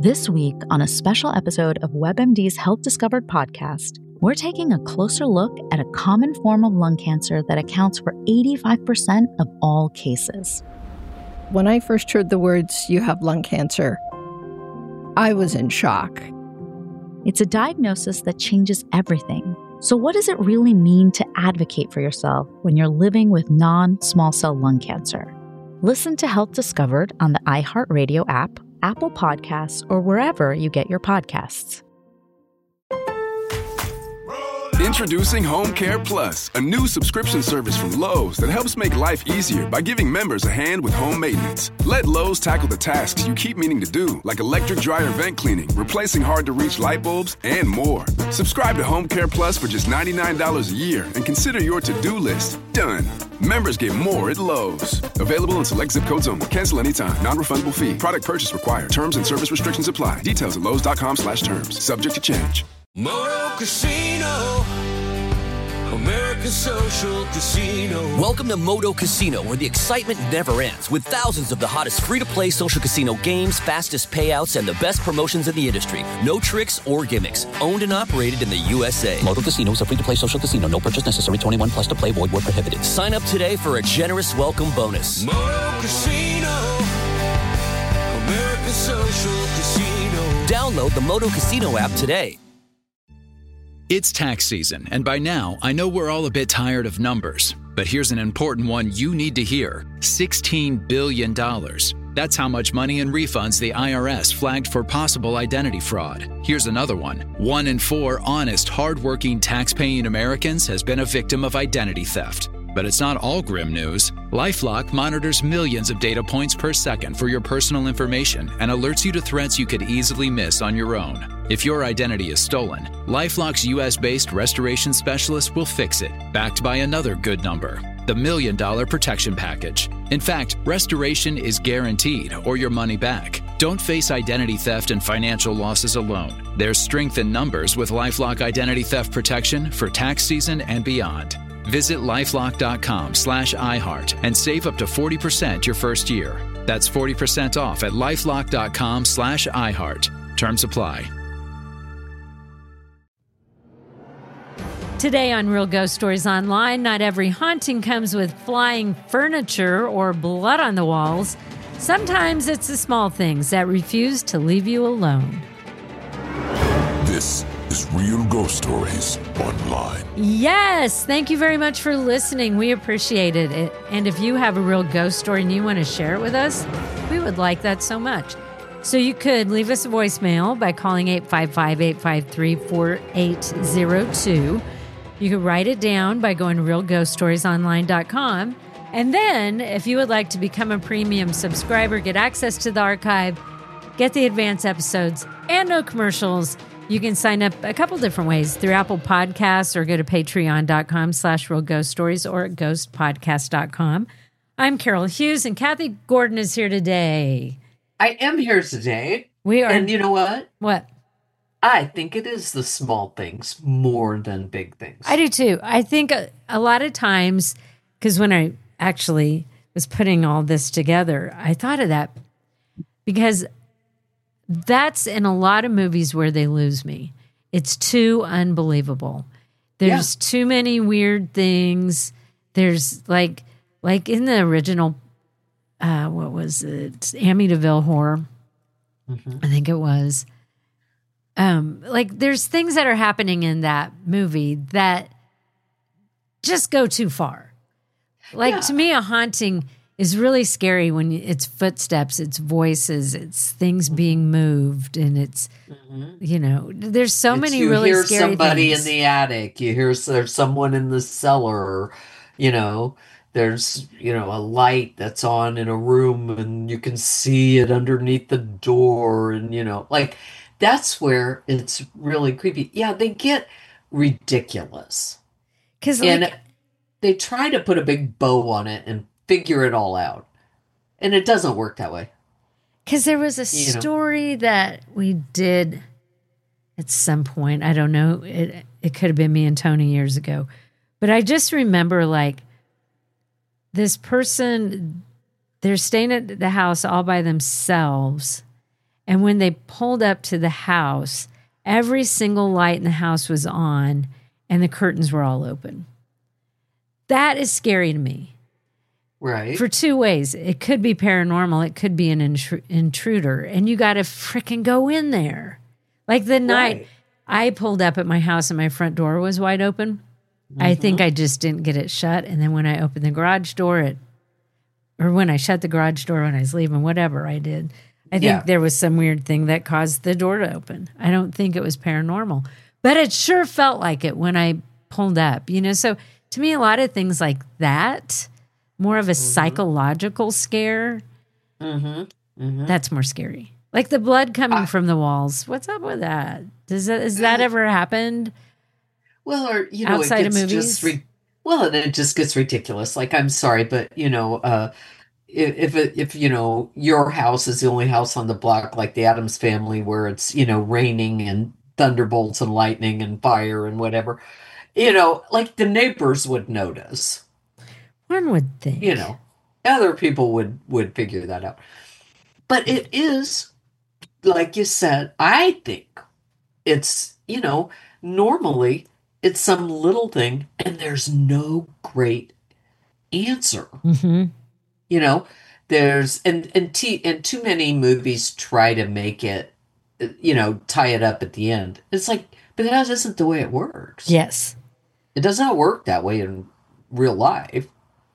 This week, on a special episode of WebMD's Health Discovered podcast, we're taking a closer look at a common form of lung cancer that accounts for 85% of all cases. When I first heard the words, "you have lung cancer," I was in shock. It's a diagnosis that changes everything. So what does it really mean to advocate for yourself when you're living with non-small cell lung cancer? Listen to Health Discovered on the iHeartRadio app, Apple Podcasts, or wherever you get your podcasts. Introducing Home Care Plus, a new subscription service from Lowe's that helps make life easier by giving members a hand with home maintenance. Let Lowe's tackle the tasks you keep meaning to do, like electric dryer vent cleaning, replacing hard-to-reach light bulbs, and more. Subscribe to Home Care Plus for just $99 a year and consider your to-do list done. Members get more at Lowe's. Available in select zip codes only. Cancel anytime. Non-refundable fee. Product purchase required. Terms and service restrictions apply. Details at lowes.com/terms. Subject to change. Moto Casino, America's social casino. Welcome to Moto Casino, where the excitement never ends, with thousands of the hottest free-to-play social casino games, fastest payouts, and the best promotions in the industry. No tricks or gimmicks. Owned and operated in the USA. Moto Casino is a free-to-play social casino. No purchase necessary. 21 plus to play. Void where prohibited. Sign up today for a generous welcome bonus. Moto Casino, America's social casino. Download the Moto Casino app today. It's tax season, and by now, I know we're all a bit tired of numbers. But here's an important one you need to hear. $16 billion. That's how much money in refunds the IRS flagged for possible identity fraud. Here's another one. 1 in 4 honest, hardworking, tax-paying Americans has been a victim of identity theft. But it's not all grim news. LifeLock monitors millions of data points per second for your personal information and alerts you to threats you could easily miss on your own. If your identity is stolen, LifeLock's US-based restoration specialist will fix it, backed by another good number, the $1 Million Protection Package. In fact, restoration is guaranteed or your money back. Don't face identity theft and financial losses alone. There's strength in numbers with LifeLock Identity Theft Protection for tax season and beyond. Visit lifelock.com/iHeart and save up to 40% your first year. That's 40% off at lifelock.com/iHeart. Terms apply. Today on Real Ghost Stories Online, not every haunting comes with flying furniture or blood on the walls. Sometimes it's the small things that refuse to leave you alone. This is Real Ghost Stories Online. Yes, thank you very much for listening. We appreciated it. And if you have a real ghost story and you want to share it with us, we would like that so much. So you could leave us a voicemail by calling 855-853-4802. You could write it down by going to realghoststoriesonline.com. And then, if you would like to become a premium subscriber, get access to the archive, get the advanced episodes, and no commercials, you can sign up a couple different ways through Apple Podcasts or go to patreon.com/realghoststories or ghostpodcast.com. I'm Carol Hughes, and Kathy Gordon is here today. I am here today. We are. And you know what? What? I think it is the small things more than big things. I do too. I think a lot of times, because when I actually was putting all this together, I thought of that because that's in a lot of movies where they lose me. It's too unbelievable. There's too many weird things. There's like in the original, what was it? Amityville Horror. Mm-hmm. I think it was. There's things that are happening in that movie that just go too far. To me, a haunting is really scary when it's footsteps, it's voices, it's things being moved, and it's, there's so many really scary things. You hear somebody in the attic, you hear there's someone in the cellar, there's, a light that's on in a room and you can see it underneath the door and, that's where it's really creepy. Yeah, they get ridiculous. And they try to put a big bow on it and figure it all out. And it doesn't work that way. Because there was a story that we did at some point. I don't know. It could have been me and Tony years ago. But I just remember this person, they're staying at the house all by themselves. And when they pulled up to the house, every single light in the house was on and the curtains were all open. That is scary to me. Right. For two ways. It could be paranormal. It could be an intruder. And you got to frickin' go in there. Like the night I pulled up at my house and my front door was wide open. I think I just didn't get it shut. And then when I opened the garage door, or when I shut the garage door when I was leaving, whatever I did, I think there was some weird thing that caused the door to open. I don't think it was paranormal. But it sure felt like it when I pulled up. So to me, a lot of things like that, more of a psychological scare, that's more scary. Like the blood coming from the walls. What's up with that? Has that ever happened? Well, or outside it gets of movies. And it just gets ridiculous. Like, I'm sorry, but if your house is the only house on the block, like the Addams Family, where it's raining and thunderbolts and lightning and fire and whatever, like the neighbors would notice. One would think. Other people would figure that out. But it is, like you said, I think it's, normally it's some little thing and there's no great answer. There's, and too many movies try to make it, tie it up at the end. It's like, but that isn't the way it works. Yes. It does not work that way in real life.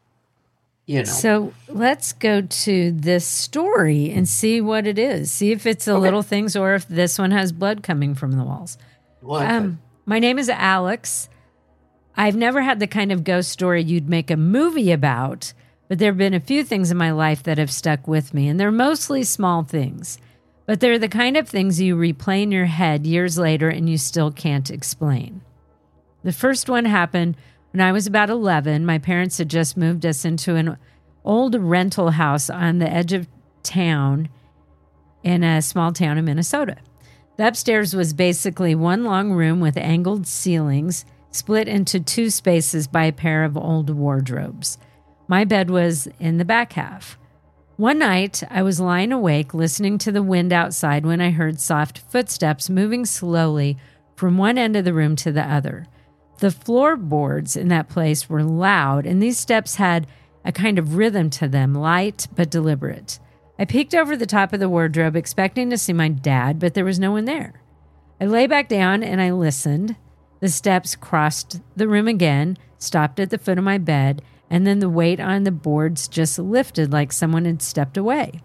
So let's go to this story and see what it is. See if it's the little things or if this one has blood coming from the walls. My name is Alex. I've never had the kind of ghost story you'd make a movie about, but there have been a few things in my life that have stuck with me, and they're mostly small things. But they're the kind of things you replay in your head years later and you still can't explain. The first one happened when I was about 11. My parents had just moved us into an old rental house on the edge of town in a small town in Minnesota. The upstairs was basically one long room with angled ceilings, split into two spaces by a pair of old wardrobes. My bed was in the back half. One night, I was lying awake listening to the wind outside when I heard soft footsteps moving slowly from one end of the room to the other. The floorboards in that place were loud, and these steps had a kind of rhythm to them, light but deliberate. I peeked over the top of the wardrobe, expecting to see my dad, but there was no one there. I lay back down and I listened. The steps crossed the room again, stopped at the foot of my bed, and then the weight on the boards just lifted like someone had stepped away.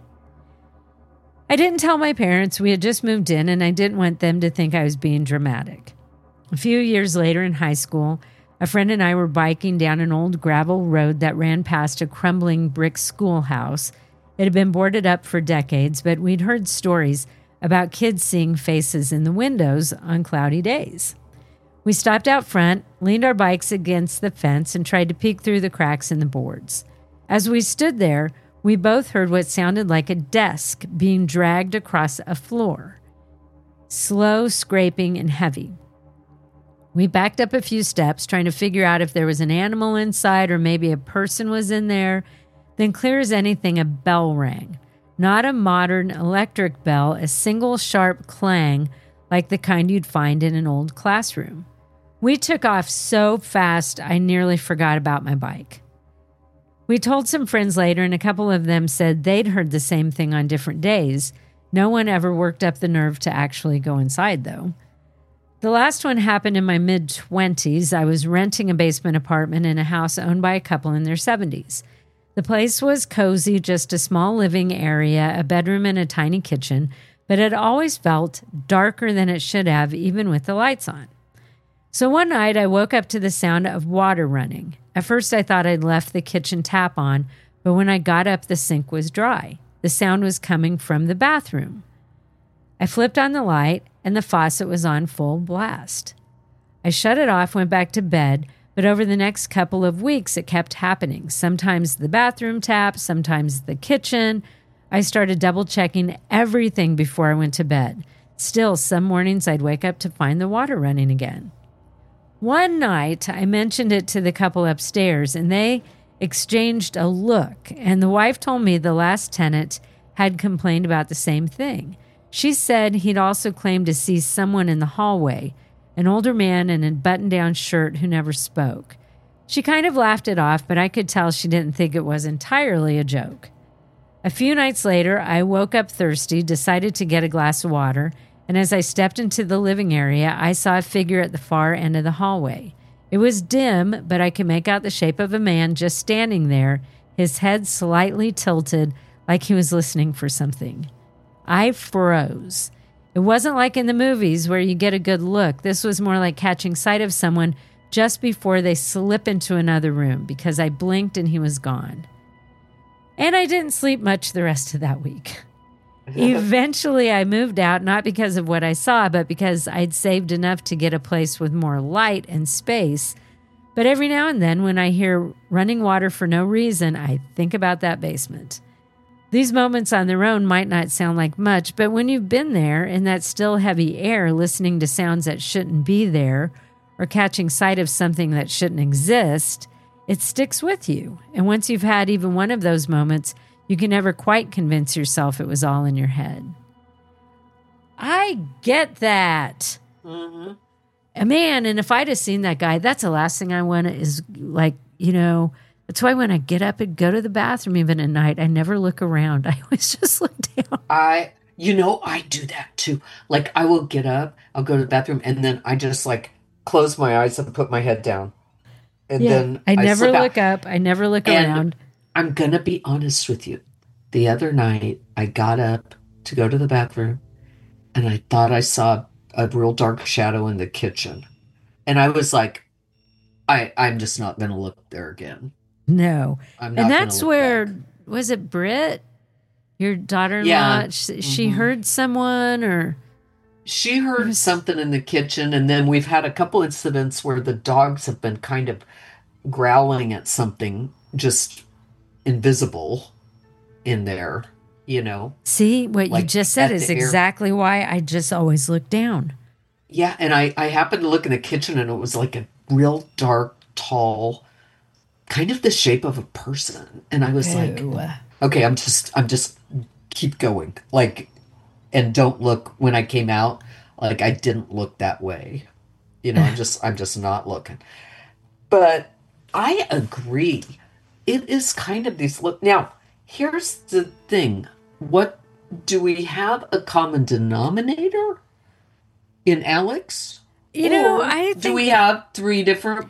I didn't tell my parents. We had just moved in, and I didn't want them to think I was being dramatic. A few years later in high school, a friend and I were biking down an old gravel road that ran past a crumbling brick schoolhouse. It had been boarded up for decades, but we'd heard stories about kids seeing faces in the windows on cloudy days. We stopped out front, leaned our bikes against the fence, and tried to peek through the cracks in the boards. As we stood there, we both heard what sounded like a desk being dragged across a floor. Slow, scraping, and heavy. We backed up a few steps, trying to figure out if there was an animal inside or maybe a person was in there. Then, clear as anything, a bell rang. Not a modern electric bell, a single sharp clang like the kind you'd find in an old classroom. We took off so fast, I nearly forgot about my bike. We told some friends later, and a couple of them said they'd heard the same thing on different days. No one ever worked up the nerve to actually go inside, though. The last one happened in my mid-20s. I was renting a basement apartment in a house owned by a couple in their 70s. The place was cozy, just a small living area, a bedroom and a tiny kitchen, but it always felt darker than it should have, even with the lights on. So one night I woke up to the sound of water running. At first I thought I'd left the kitchen tap on, but when I got up, the sink was dry. The sound was coming from the bathroom. I flipped on the light, and the faucet was on full blast. I shut it off, went back to bed, but over the next couple of weeks, it kept happening. Sometimes the bathroom tap, sometimes the kitchen. I started double-checking everything before I went to bed. Still, some mornings I'd wake up to find the water running again. One night, I mentioned it to the couple upstairs, and they exchanged a look, and the wife told me the last tenant had complained about the same thing. She said he'd also claimed to see someone in the hallway, an older man in a button-down shirt who never spoke. She kind of laughed it off, but I could tell she didn't think it was entirely a joke. A few nights later, I woke up thirsty, decided to get a glass of water, and as I stepped into the living area, I saw a figure at the far end of the hallway. It was dim, but I could make out the shape of a man just standing there, his head slightly tilted like he was listening for something. I froze. It wasn't like in the movies where you get a good look. This was more like catching sight of someone just before they slip into another room, because I blinked and he was gone. And I didn't sleep much the rest of that week. Eventually, I moved out, not because of what I saw, but because I'd saved enough to get a place with more light and space. But every now and then, when I hear running water for no reason, I think about that basement. These moments on their own might not sound like much, but when you've been there in that still heavy air, listening to sounds that shouldn't be there, or catching sight of something that shouldn't exist, it sticks with you. And once you've had even one of those moments, you can never quite convince yourself it was all in your head. I get that. Mm-hmm. Man, and if I'd have seen that guy, that's the last thing I want is like, that's why when I get up and go to the bathroom, even at night, I never look around. I always just look down. I do that too. Like, I will get up, I'll go to the bathroom, and then I just like close my eyes and put my head down. And then I never look up. I never look around. I'm going to be honest with you. The other night, I got up to go to the bathroom, and I thought I saw a real dark shadow in the kitchen. And I was like, I'm just not going to look there again. No. I'm not. And that's where, back. Was it Britt? Your daughter-in-law? Yeah. She heard someone or... She heard something in the kitchen, and then we've had a couple incidents where the dogs have been kind of growling at something just invisible in there, See, what like you just said is exactly why I just always look down. Yeah, and I happened to look in the kitchen, and it was like a real dark, tall, kind of the shape of a person. And I was like, okay, I'm just keep going. Like, and don't look when I came out, like I didn't look that way. I'm just not looking. But I agree. It is kind of these look. Now, here's the thing. What do we have a common denominator in Alex? I think, do we have three different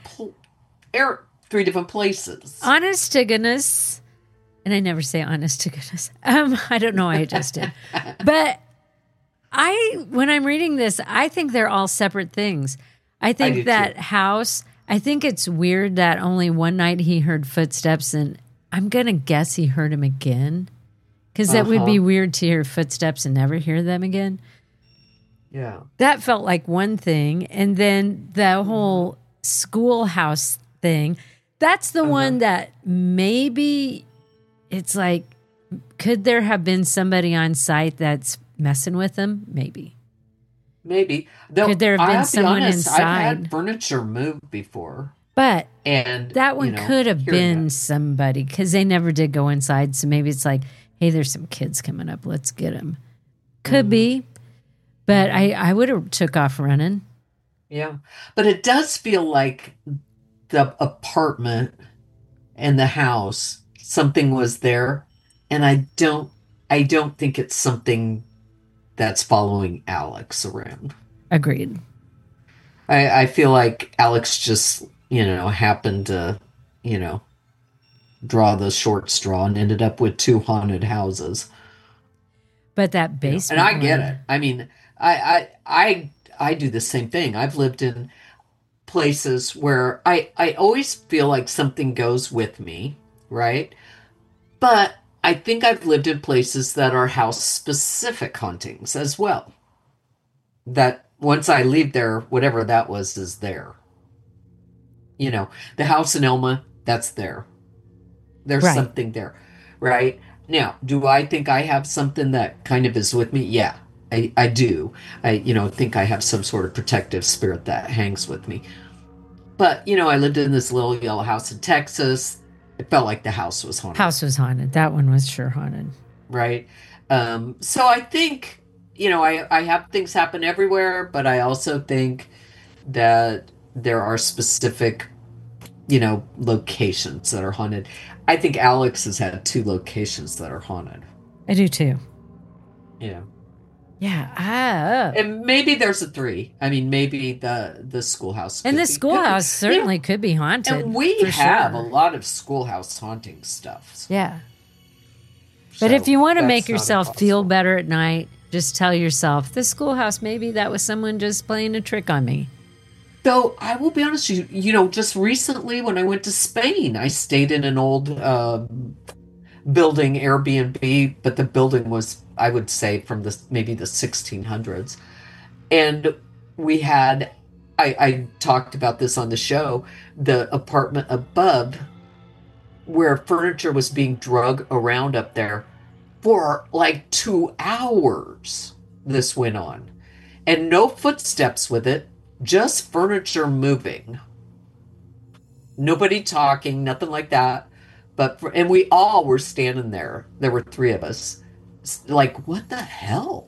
places? Honest to goodness, and I never say honest to goodness. I don't know why I just did. But when I'm reading this, I think they're all separate things. I think that house, I think it's weird that only one night he heard footsteps, and I'm going to guess he heard them again. Because that would be weird to hear footsteps and never hear them again. Yeah. That felt like one thing. And then the whole schoolhouse thing, that's the one that maybe it's like, could there have been somebody on site that's messing with them? Maybe. Though, could there have been someone inside? I've had furniture moved before. But and that one could have been somebody, because they never did go inside. So maybe it's like, hey, there's some kids coming up. Let's get them. Could be. But I would have took off running. Yeah. But it does feel like the apartment and the house, something was there. And I don't think it's something that's following Alex around. Agreed. I feel like Alex just, happened to, draw the short straw and ended up with 2 haunted houses. But that basement. And I get it. I mean, I do the same thing. I've lived in places where I always feel like something goes with me, right? But I think I've lived in places that are house-specific hauntings as well. That once I leave there, whatever that was is there. The house in Elma, that's there. There's something there, right? Now, do I think I have something that kind of is with me? Yeah, I do. I think I have some sort of protective spirit that hangs with me. But, I lived in this little yellow house in Texas. It felt like the house was haunted. House was haunted. That one was sure haunted. Right. So I think I have things happen everywhere, but I also think that there are specific, locations that are haunted. I think Alex has had 2 locations that are haunted. I do too. Yeah. Yeah. And maybe there's a 3. I mean, maybe the schoolhouse. And the schoolhouse certainly could be haunted. And we have a lot of schoolhouse haunting stuff. Yeah. But if you want to make yourself feel better at night, just tell yourself, the schoolhouse, maybe that was someone just playing a trick on me. Though I will be honest with you, just recently when I went to Spain, I stayed in an old building, Airbnb, but the building was, I would say, from maybe the 1600s. And we had, I talked about this on the show, the apartment above where furniture was being drug around up there for like 2 hours. This went on. And no footsteps with it. Just furniture moving. Nobody talking, nothing like that. And we all were standing there. There were 3 of us. Like, what the hell?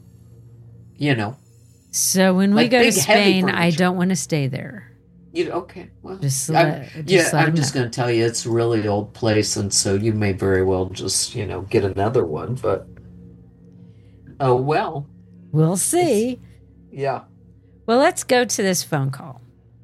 So when we go to Spain, I don't want to stay there. Okay. Well, I'm just going to tell you, it's a really old place, and so you may very well just, get another one. But, oh well. We'll see. Yeah. Well, let's go to this phone call.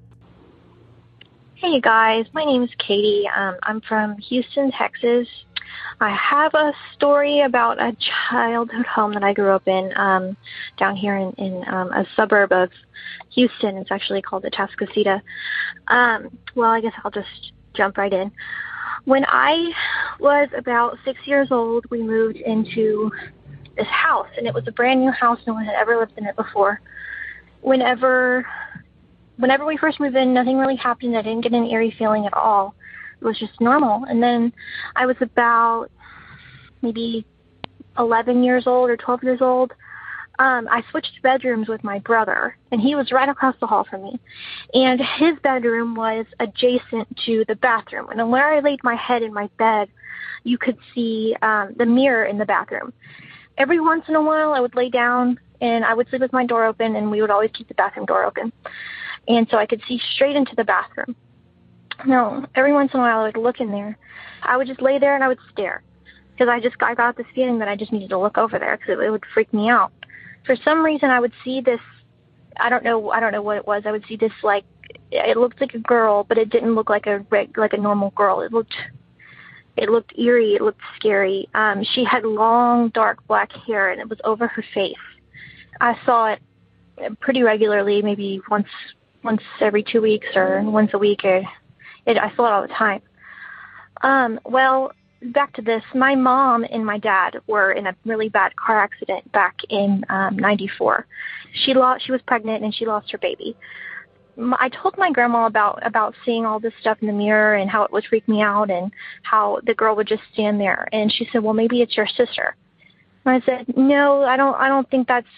Hey guys, my name is Katie. I'm from Houston, Texas. I have a story about a childhood home that I grew up in down here in a suburb of Houston. It's actually called Atascocita. Well, I guess I'll just jump right in. When I was about 6 years old, we moved into this house, and it was a brand new house. No one had ever lived in it before. Whenever we first moved in, nothing really happened. I didn't get an eerie feeling at all. It was just normal. And then I was about maybe 11 years old or 12 years old. I switched bedrooms with my brother, and he was right across the hall from me. And his bedroom was adjacent to the bathroom. And where I laid my head in my bed, you could see the mirror in the bathroom. Every once in a while, I would lay down, and I would sleep with my door open, and we would always keep the bathroom door open. And so I could see straight into the bathroom. Now, every once in a while I would look in there. I would just lay there and I would stare. Because I got this feeling that I just needed to look over there because it would freak me out. For some reason I would see this, I don't know what it was. I would see this, like, it looked like a girl, but it didn't look like a normal girl. It looked eerie, it looked scary. She had long, dark black hair, and it was over her face. I saw it pretty regularly, maybe once every 2 weeks or once a week. I saw it all the time. Well, back to this. My mom and my dad were in a really bad car accident back in 94. She was pregnant and she lost her baby. I told my grandma about seeing all this stuff in the mirror and how it would freak me out and how the girl would just stand there. And she said, "Well, maybe it's your sister." And I said, "No, I don't think that's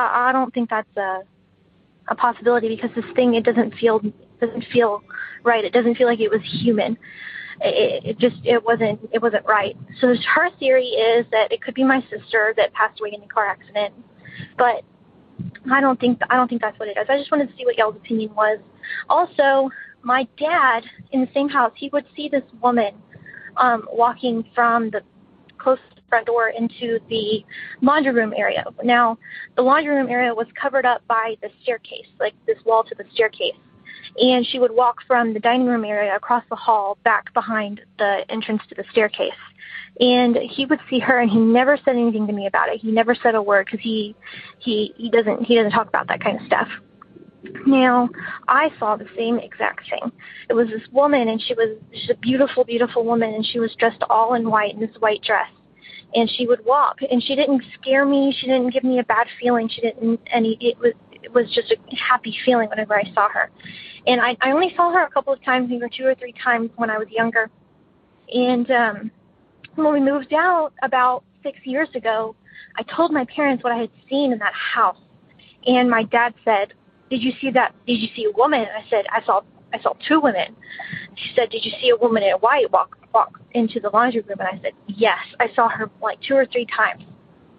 a possibility because this thing, it doesn't feel right. It doesn't feel like it was human. It wasn't right." So her theory is that it could be my sister that passed away in a car accident, but I don't think that's what it is. I just wanted to see what y'all's opinion was. Also, my dad in the same house, he would see this woman walking from the close front door into the laundry room area. Now, the laundry room area was covered up by the staircase, like this wall to the staircase. And she would walk from the dining room area across the hall back behind the entrance to the staircase. And he would see her, and he never said anything to me about it. He never said a word because he doesn't talk about that kind of stuff. Now, I saw the same exact thing. It was this woman, and she's a beautiful, beautiful woman, and she was dressed all in white in this white dress. And she would walk, and she didn't scare me. She didn't give me a bad feeling. It was just a happy feeling whenever I saw her. And I only saw her a couple of times, maybe 2 or 3 times when I was younger. And when we moved out about 6 years ago, I told my parents what I had seen in that house. And my dad said, "Did you see that? Did you see a woman?" And I said, I saw 2 women. She said, "Did you see a woman in white walk into the laundry room?" And I said, "Yes, I saw her like 2 or 3 times."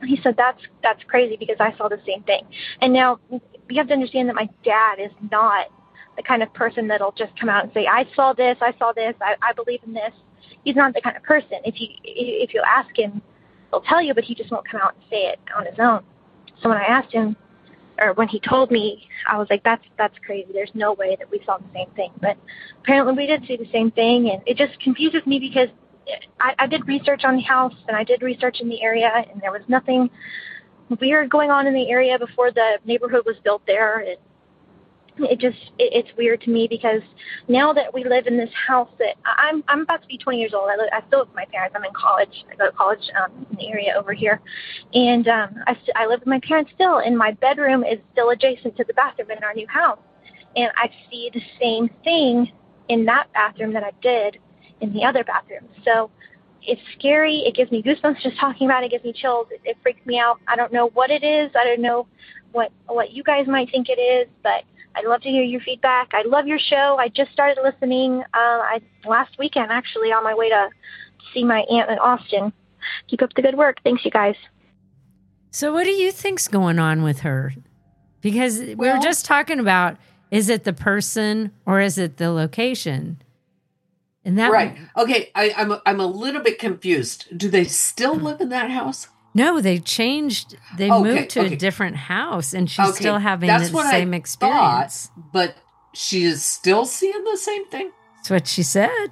He said, that's crazy because I saw the same thing. And now you have to understand that my dad is not the kind of person that'll just come out and say, I saw this, I believe in this. He's not the kind of person. If you ask him, he'll tell you, but he just won't come out and say it on his own. So when I asked him, or when he told me, I was like, that's crazy. There's no way that we saw the same thing. But apparently we did see the same thing, and it just confuses me because I did research on the house, and I did research in the area, and there was nothing weird going on in the area before the neighborhood was built there. It's weird to me because now that we live in this house that I'm about to be 20 years old. I still live with my parents. I'm in college. I go to college in the area over here, and I live with my parents still. And my bedroom is still adjacent to the bathroom in our new house, and I see the same thing in that bathroom that I did in the other bathroom. So it's scary. It gives me goosebumps just talking about it. It gives me chills. It freaks me out. I don't know what it is. I don't know what you guys might think it is, but I'd love to hear your feedback. I love your show. I just started listening last weekend, actually, on my way to see my aunt in Austin. Keep up the good work. Thanks, you guys. So what do you think's going on with her? Because we were just talking about, is it the person or is it the location? And that right. Okay, I'm a little bit confused. Do they still live in that house? No, they changed. They moved to a different house, and she's still having the same experience. But she is still seeing the same thing? That's what she said.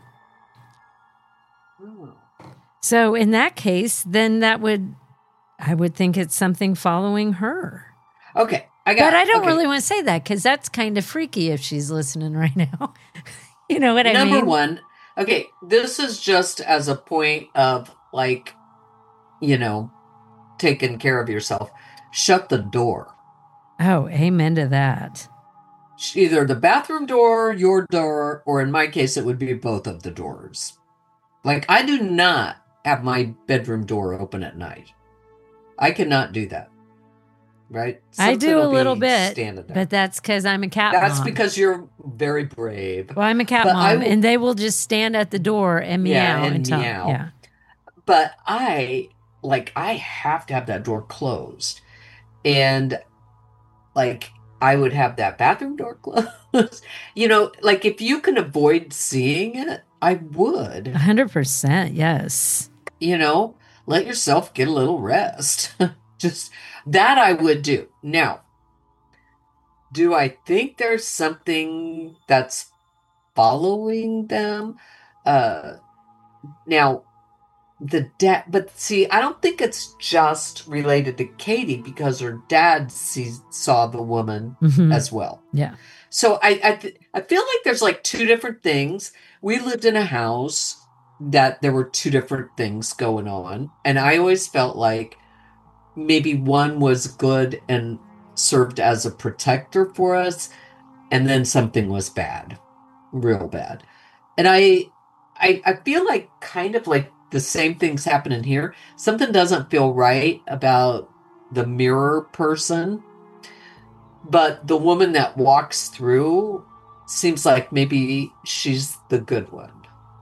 Oh. So in that case, then I would think it's something following her. Okay, But I don't really want to say that because that's kind of freaky if she's listening right now. You know what I mean? Number one, okay, this is just as a point of taking care of yourself. Shut the door. Oh, amen to that. Either the bathroom door, your door, or in my case, it would be both of the doors. Like, I do not have my bedroom door open at night. I cannot do that. Right? I do a little bit, but that's because I'm a cat mom. That's because you're very brave. Well, I'm a cat mom, and they will just stand at the door and meow and meow. Yeah. But I have to have that door closed. And I would have that bathroom door closed. If you can avoid seeing it, I would. 100%, yes. Let yourself get a little rest. Just that I would do. Now, do I think there's something that's following them? Now, the dad, but see, I don't think it's just related to Katie because her dad saw the woman as well. Yeah. So I feel like there's two different things. We lived in a house that there were two different things going on, and I always felt like maybe one was good and served as a protector for us, and then something was bad, real bad. And I feel like kind of like the same thing's happening here. Something doesn't feel right about the mirror person, but the woman that walks through seems like maybe she's the good one.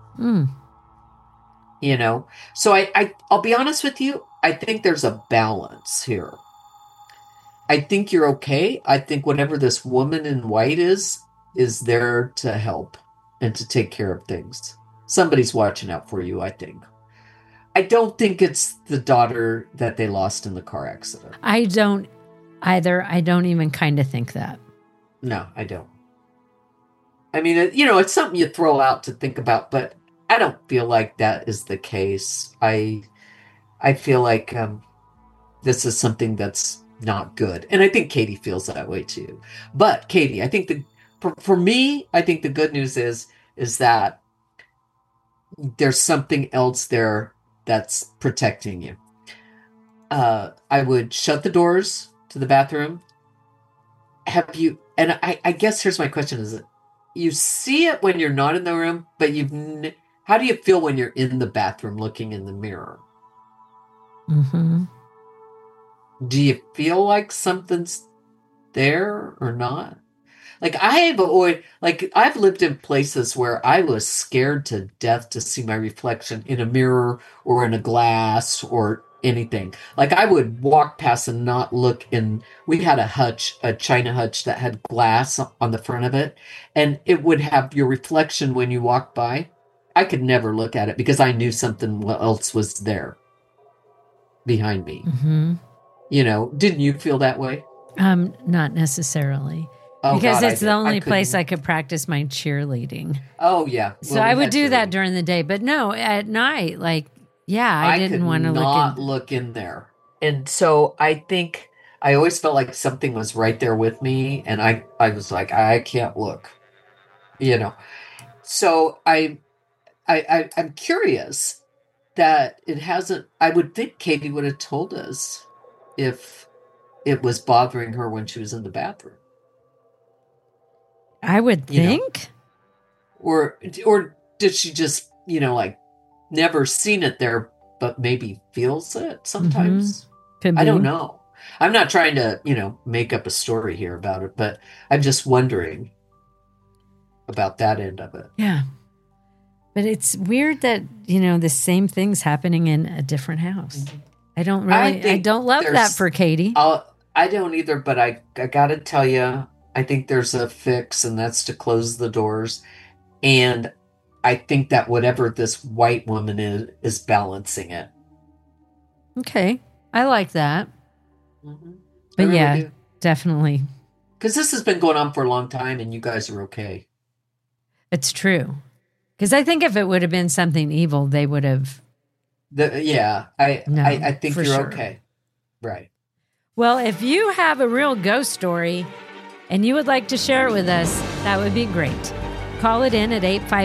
So I'll be honest with you. I think there's a balance here. I think you're okay. I think whatever this woman in white is there to help and to take care of things. Somebody's watching out for you, I think. I don't think it's the daughter that they lost in the car accident. I don't either. I don't even kind of think that. No, I don't. I mean, it's something you throw out to think about, but I don't feel like that is the case. I feel like this is something that's not good. And I think Katie feels that way too. But Katie, I think for me, I think the good news is that there's something else there that's protecting you. I would shut the doors to the bathroom. And I guess here's my question is, you see it when you're not in the room, but how do you feel when you're in the bathroom looking in the mirror? Mm-hmm. Do you feel like something's there or not? I've lived in places where I was scared to death to see my reflection in a mirror or in a glass or anything. Like I would walk past and not look in. We had a china hutch that had glass on the front of it, and it would have your reflection when you walked by. I could never look at it because I knew something else was there behind me. Mm-hmm. You know, didn't you feel that way? Not necessarily. Oh, because God, it's the only place I could practice my cheerleading. Oh, yeah. So I would do that during the day. But no, at night, like, yeah, I didn't want to look in there. And so I think I always felt like something was right there with me. And I was like, I can't look, you know. So I'm curious that it hasn't. I would think Katie would have told us if it was bothering her when she was in the bathroom. I would think. Or did she just, like never seen it there, but maybe feels it sometimes? Mm-hmm. I don't know. I'm not trying to, make up a story here about it, but I'm just wondering about that end of it. Yeah. But it's weird that, the same thing's happening in a different house. I don't love that for Katie. I don't either, but I got to tell you, I think there's a fix, and that's to close the doors. And I think that whatever this white woman is balancing it. Okay. I like that. Mm-hmm. But really yeah, definitely. Because this has been going on for a long time, and you guys are okay. It's true. Because I think if it would have been something evil, they would have. I think you're okay. Right. Well, if you have a real ghost story and you would like to share it with us, that would be great. Call it in at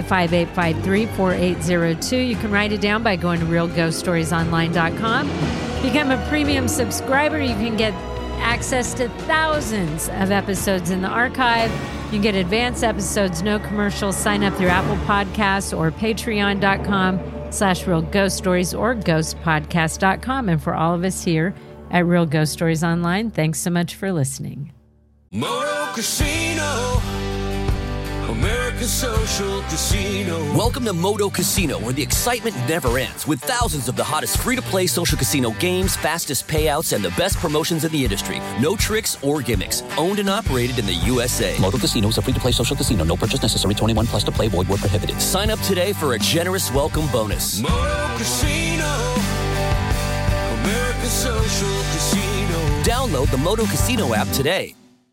855-853-4802. You can write it down by going to realghoststoriesonline.com. Become a premium subscriber. You can get access to thousands of episodes in the archive. You can get advanced episodes, no commercials. Sign up through Apple Podcasts or patreon.com/realghoststories or ghostpodcast.com. And for all of us here at Real Ghost Stories Online, thanks so much for listening. Moto Casino, American Social Casino. Welcome to Moto Casino, where the excitement never ends, with thousands of the hottest free-to-play social casino games, fastest payouts, and the best promotions in the industry. No tricks or gimmicks. Owned and operated in the USA. Moto Casino is a free-to-play social casino. No purchase necessary. 21 plus to play. Void where prohibited. Sign up today for a generous welcome bonus. Moto Casino, American Social Casino. Download the Moto Casino app today.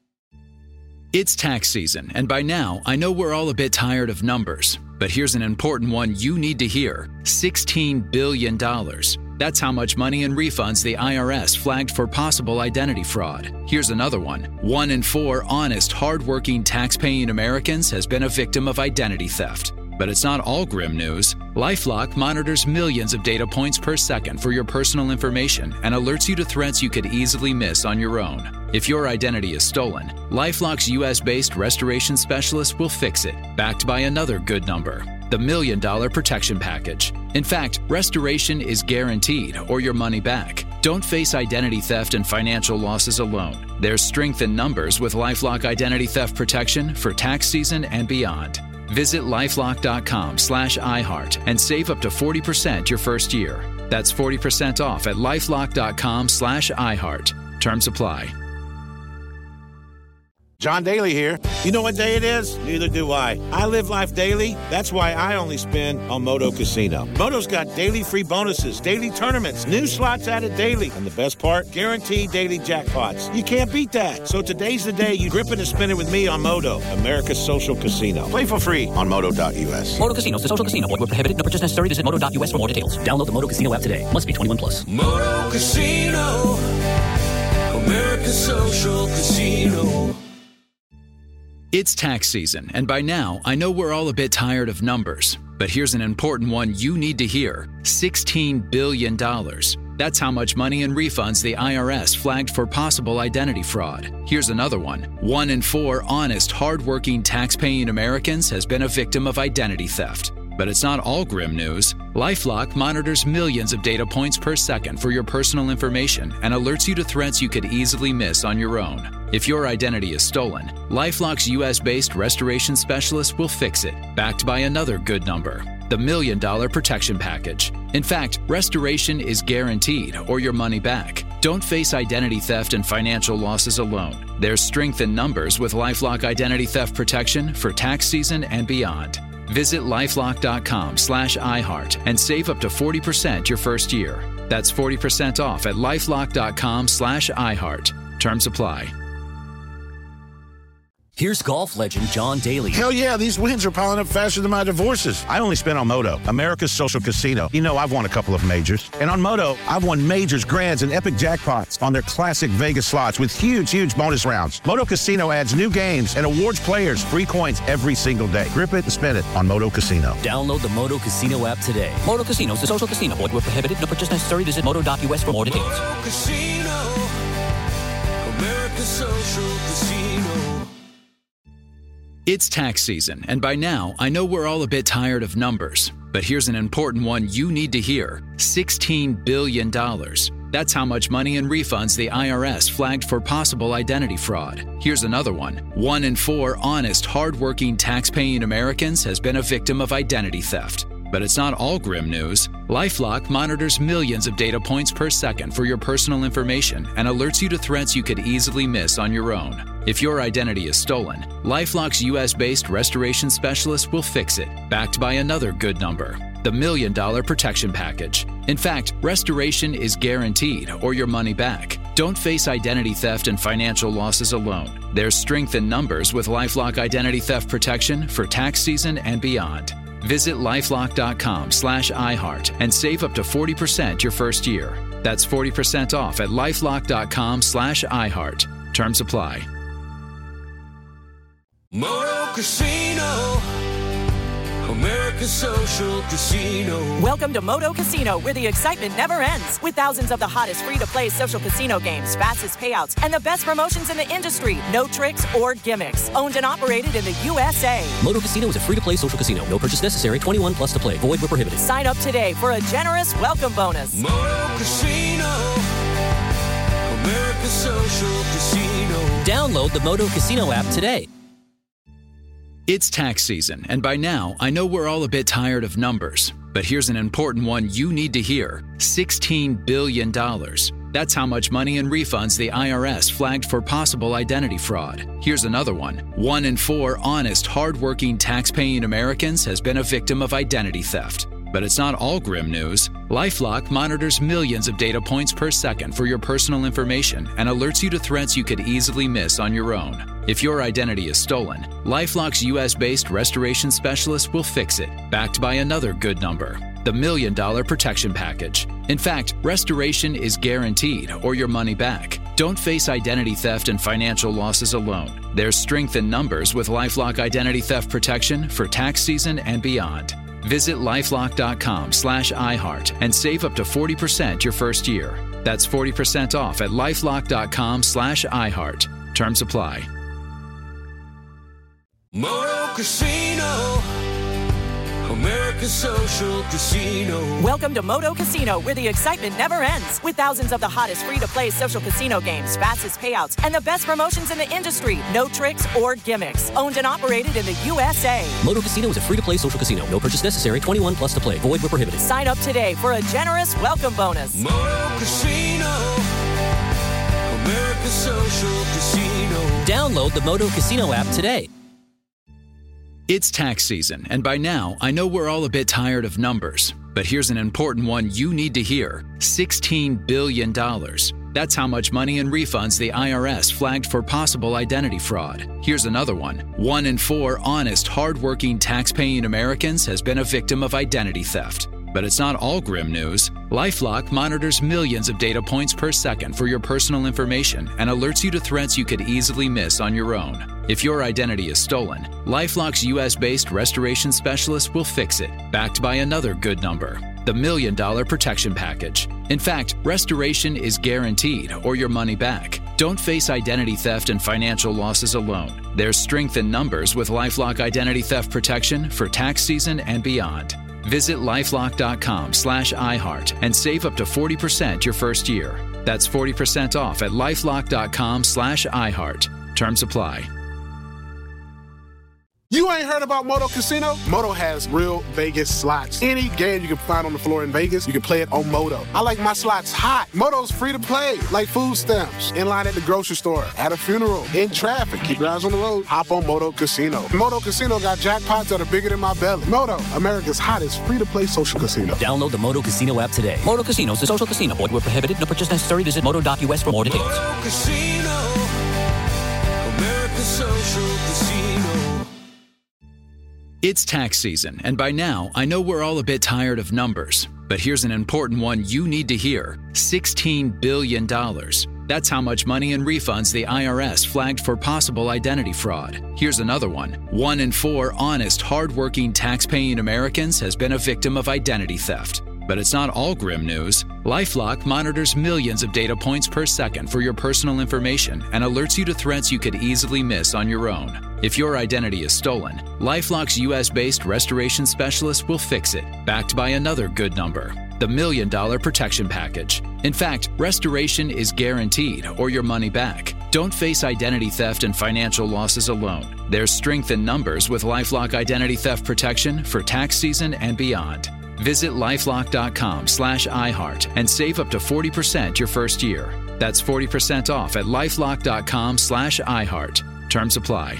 It's tax season, and by now, I know we're all a bit tired of numbers. But here's an important one you need to hear. $16 billion. That's how much money in refunds the IRS flagged for possible identity fraud. Here's another one. 1 in 4 honest, hardworking, tax-paying Americans has been a victim of identity theft. But it's not all grim news. LifeLock monitors millions of data points per second for your personal information and alerts you to threats you could easily miss on your own. If your identity is stolen, LifeLock's US-based restoration specialist will fix it, backed by another good number, the $1 Million Protection Package. In fact, restoration is guaranteed or your money back. Don't face identity theft and financial losses alone. There's strength in numbers with LifeLock Identity Theft Protection for tax season and beyond. Visit lifelock.com/iHeart and save up to 40% your first year. That's 40% off at lifelock.com/iHeart. Terms apply. John Daly here. You know what day it is? Neither do I. I live life daily. That's why I only spin on Moto Casino. Moto's got daily free bonuses, daily tournaments, new slots added daily, and the best part, guaranteed daily jackpots. You can't beat that. So today's the day you grip it and spin it with me on Moto, America's social casino. Play for free on Moto.us. Moto Casino is a social casino. Void where prohibited. No purchase necessary. Visit Moto.us for more details. Download the Moto Casino app today. Must be 21 plus. Moto Casino, American Social Casino. It's tax season, and by now, I know we're all a bit tired of numbers. But here's an important one you need to hear. $16 billion. That's how much money in refunds the IRS flagged for possible identity fraud. Here's another one. 1 in 4 honest, hardworking, tax-paying Americans has been a victim of identity theft. But it's not all grim news. LifeLock monitors millions of data points per second for your personal information and alerts you to threats you could easily miss on your own. If your identity is stolen, LifeLock's US-based restoration specialist will fix it, backed by another good number, the $1 Million Protection Package. In fact, restoration is guaranteed or your money back. Don't face identity theft and financial losses alone. There's strength in numbers with LifeLock Identity Theft Protection for tax season and beyond. Visit lifelock.com/iHeart and save up to 40% your first year. That's 40% off at lifelock.com/iHeart. Terms apply. Here's golf legend John Daly. Hell yeah, these wins are piling up faster than my divorces. I only spent on Moto, America's social casino. You know, I've won a couple of majors. And on Moto, I've won majors, grands, and epic jackpots on their classic Vegas slots with huge bonus rounds. Moto Casino adds new games and awards players free coins every single day. Grip it and spin it on Moto Casino. Download the Moto Casino app today. Moto Casino is a social casino. Void where prohibited. No purchase necessary. Visit moto.us for more details. Moto Casino, America's social casino. It's tax season, and by now, I know we're all a bit tired of numbers. But here's an important one you need to hear. $16 billion. That's how much money in refunds the IRS flagged for possible identity fraud. Here's another one. 1 in 4 honest, hardworking, tax-paying Americans has been a victim of identity theft. But it's not all grim news. LifeLock monitors millions of data points per second for your personal information and alerts you to threats you could easily miss on your own. If your identity is stolen, LifeLock's US-based restoration specialist will fix it, backed by another good number, the $1 Million Protection Package. In fact, restoration is guaranteed or your money back. Don't face identity theft and financial losses alone. There's strength in numbers with LifeLock Identity Theft Protection for tax season and beyond. Visit lifelock.com/iHeart and save up to 40% your first year. That's 40% off at lifelock.com/iHeart. Terms apply. Moto Casino, America's social casino. Welcome to Moto Casino, where the excitement never ends. With thousands of the hottest free-to-play social casino games, fastest payouts, and the best promotions in the industry. No tricks or gimmicks. Owned and operated in the USA. Moto Casino is a free-to-play social casino. No purchase necessary. 21 plus to play. Void where prohibited. Sign up today for a generous welcome bonus. Moto Casino, America's social casino. Download the Moto Casino app today. It's tax season, and by now, I know we're all a bit tired of numbers. But here's an important one you need to hear. $16 billion. That's how much money in refunds the IRS flagged for possible identity fraud. Here's another one. 1 in 4 honest, hardworking, tax-paying Americans has been a victim of identity theft. But it's not all grim news. LifeLock monitors millions of data points per second for your personal information and alerts you to threats you could easily miss on your own. If your identity is stolen, LifeLock's US-based restoration specialist will fix it, backed by another good number, the $1 Million Protection Package. In fact, restoration is guaranteed or your money back. Don't face identity theft and financial losses alone. There's strength in numbers with LifeLock Identity Theft Protection for tax season and beyond. Visit lifelock.com/iHeart and save up to 40% your first year. That's 40% off at lifelock.com/iHeart. Terms apply. Moto Casino, America's social casino. Welcome to Moto Casino, where the excitement never ends. With thousands of the hottest free-to-play social casino games, fastest payouts, and the best promotions in the industry. No tricks or gimmicks. Owned and operated in the USA. Moto Casino is a free-to-play social casino. No purchase necessary. 21 plus to play. Void where prohibited. Sign up today for a generous welcome bonus. Moto Casino, America's social casino. Download the Moto Casino app today. It's tax season, and by now, I know we're all a bit tired of numbers. But here's an important one you need to hear. $16 billion. That's how much money in refunds the IRS flagged for possible identity fraud. Here's another one. 1 in 4 honest, hardworking, tax-paying Americans has been a victim of identity theft. But it's not all grim news. LifeLock monitors millions of data points per second for your personal information and alerts you to threats you could easily miss on your own. If your identity is stolen, LifeLock's US-based restoration specialist will fix it, backed by another good number, the $1 Million Protection Package. In fact, restoration is guaranteed or your money back. Don't face identity theft and financial losses alone. There's strength in numbers with LifeLock Identity Theft Protection for tax season and beyond. Visit lifelock.com/iHeart and save up to 40% your first year. That's 40% off at lifelock.com/iHeart. Terms apply. You ain't heard about Moto Casino? Moto has real Vegas slots. Any game you can find on the floor in Vegas, you can play it on Moto. I like my slots hot. Moto's free to play, like food stamps, in line at the grocery store, at a funeral, in traffic. Keep your eyes on the road. Hop on Moto Casino. Moto Casino got jackpots that are bigger than my belly. Moto, America's hottest free-to-play social casino. Download the Moto Casino app today. Moto Casino is a social casino. Void where prohibited. No purchase necessary. Visit moto.us for more details. Moto Casino, America's social casino. It's tax season, and by now, I know we're all a bit tired of numbers. But here's an important one you need to hear. $16 billion. That's how much money in refunds the IRS flagged for possible identity fraud. Here's another one. 1 in 4 honest, hardworking, tax-paying Americans has been a victim of identity theft. But it's not all grim news. LifeLock monitors millions of data points per second for your personal information and alerts you to threats you could easily miss on your own. If your identity is stolen, LifeLock's US-based restoration specialist will fix it, backed by another good number, the $1 Million Protection Package. In fact, restoration is guaranteed or your money back. Don't face identity theft and financial losses alone. There's strength in numbers with LifeLock Identity Theft Protection for tax season and beyond. Visit lifelock.com/iHeart and save up to 40% your first year. That's 40% off at lifelock.com/iHeart. Terms apply.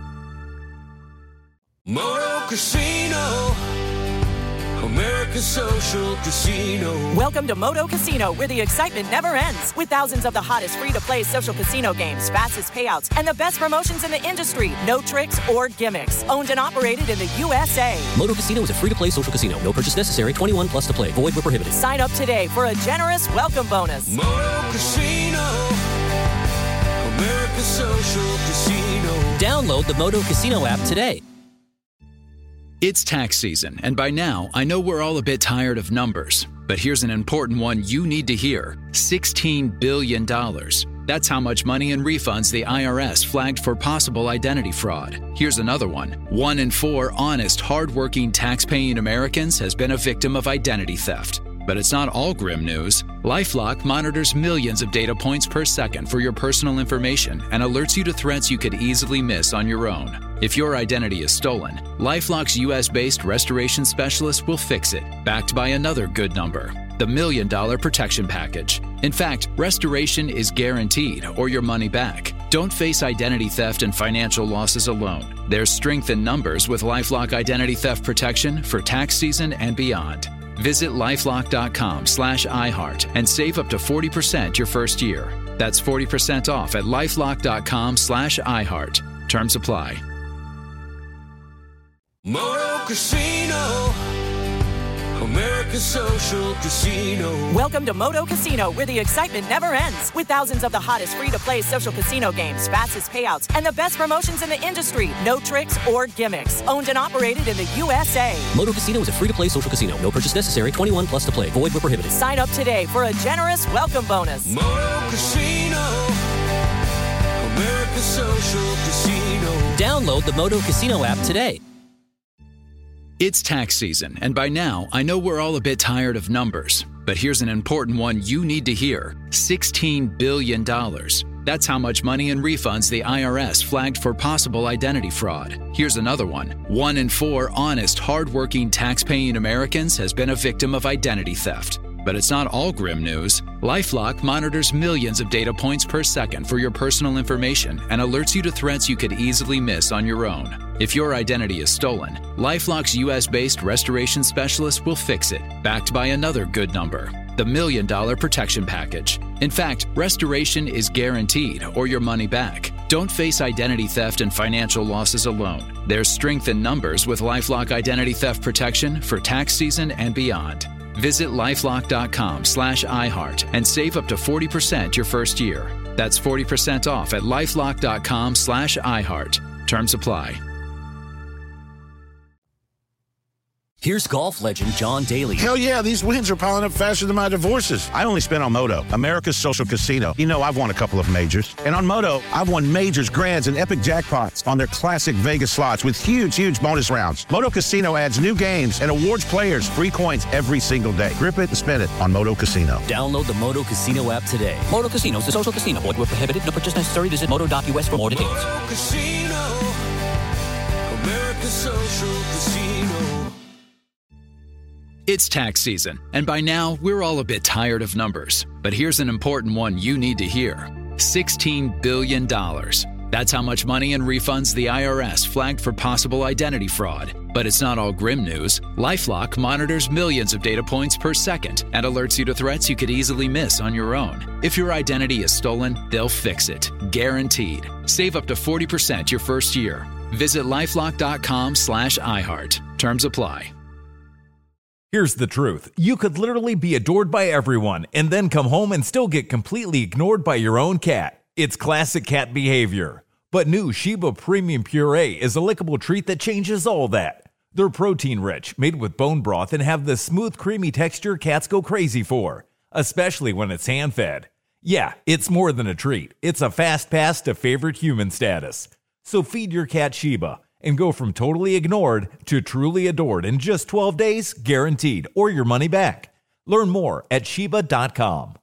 Moto Casino, America's social casino. Welcome to Moto Casino, where the excitement never ends. With thousands of the hottest free-to-play social casino games, fastest payouts, and the best promotions in the industry. No tricks or gimmicks. Owned and operated in the USA. Moto Casino is a free-to-play social casino. No purchase necessary. 21 plus to play. Void where prohibited. Sign up today for a generous welcome bonus. Moto Casino, America's social casino. Download the Moto Casino app today. It's tax season, and by now, I know we're all a bit tired of numbers. But here's an important one you need to hear. $16 billion. That's how much money in refunds the IRS flagged for possible identity fraud. Here's another one. 1 in 4 honest, hardworking, tax-paying Americans has been a victim of identity theft. But it's not all grim news. LifeLock monitors millions of data points per second for your personal information and alerts you to threats you could easily miss on your own. If your identity is stolen, LifeLock's US-based restoration specialist will fix it, backed by another good number, the $1 Million Protection Package. In fact, restoration is guaranteed or your money back. Don't face identity theft and financial losses alone. There's strength in numbers with LifeLock Identity Theft Protection for tax season and beyond. Visit lifelock.com/iHeart and save up to 40% your first year. That's 40% off at lifelock.com/iHeart. Terms apply. Moto Casino, America's social casino. Welcome to Moto Casino, where the excitement never ends. With thousands of the hottest free-to-play social casino games, fastest payouts, and the best promotions in the industry. No tricks or gimmicks. Owned and operated in the USA. Moto Casino is a free-to-play social casino. No purchase necessary. 21 plus to play. Void where prohibited. Sign up today for a generous welcome bonus. Moto Casino, America's social casino. Download the Moto Casino app today. It's tax season, and by now, I know we're all a bit tired of numbers. But here's an important one you need to hear. $16 billion. That's how much money in refunds the IRS flagged for possible identity fraud. Here's another one. 1 in 4 honest, hardworking, tax-paying Americans has been a victim of identity theft. But it's not all grim news. LifeLock monitors millions of data points per second for your personal information and alerts you to threats you could easily miss on your own. If your identity is stolen, LifeLock's US-based restoration specialist will fix it, backed by another good number, the $1 Million Protection Package. In fact, restoration is guaranteed or your money back. Don't face identity theft and financial losses alone. There's strength in numbers with LifeLock Identity Theft Protection for tax season and beyond. Visit lifelock.com/iHeart and save up to 40% your first year. That's 40% off at lifelock.com/iHeart. Terms apply. Here's golf legend John Daly. Hell yeah, these wins are piling up faster than my divorces. I only spent on Moto, America's social casino. You know, I've won a couple of majors. And on Moto, I've won majors, grands, and epic jackpots on their classic Vegas slots with huge, huge bonus rounds. Moto Casino adds new games and awards players free coins every single day. Grip it and spin it on Moto Casino. Download the Moto Casino app today. Moto Casino is a social casino. Void where prohibited. No purchase necessary. Visit moto.us for more details. Moto Casino, America. Social Casino. It's tax season, and by now, we're all a bit tired of numbers. But here's an important one you need to hear. $16 billion. That's how much money in refunds the IRS flagged for possible identity fraud. But it's not all grim news. LifeLock monitors millions of data points per second and alerts you to threats you could easily miss on your own. If your identity is stolen, they'll fix it. Guaranteed. Save up to 40% your first year. Visit LifeLock.com/iHeart. Terms apply. Here's the truth. You could literally be adored by everyone and then come home and still get completely ignored by your own cat. It's classic cat behavior. But new Sheba Premium Puree is a lickable treat that changes all that. They're protein-rich, made with bone broth, and have the smooth, creamy texture cats go crazy for, especially when it's hand-fed. Yeah, it's more than a treat. It's a fast pass to favorite human status. So feed your cat Sheba and go from totally ignored to truly adored in just 12 days, guaranteed, or your money back. Learn more at Sheba.com.